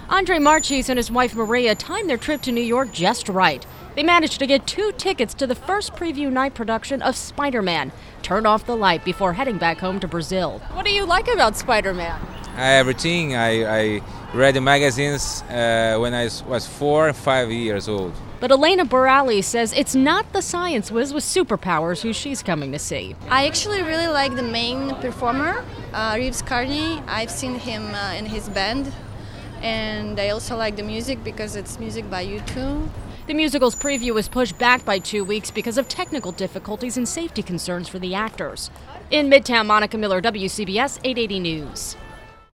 Andre Marchese and his wife Maria timed their trip to New York just right. They managed to get 2 tickets to the first preview night production of Spider-Man. Turn off the light before heading back home to Brazil. What do you like about Spider-Man? Everything. I read the magazines when I was 4 or 5 years old. But Elena Borali says it's not the science whiz with superpowers who she's coming to see. I actually really like the main performer, Reeves Carney. I've seen him in his band, and I also like the music because it's music by U2. The musical's preview was pushed back by 2 weeks because of technical difficulties and safety concerns for the actors. In Midtown, Monica Miller, WCBS 880 News.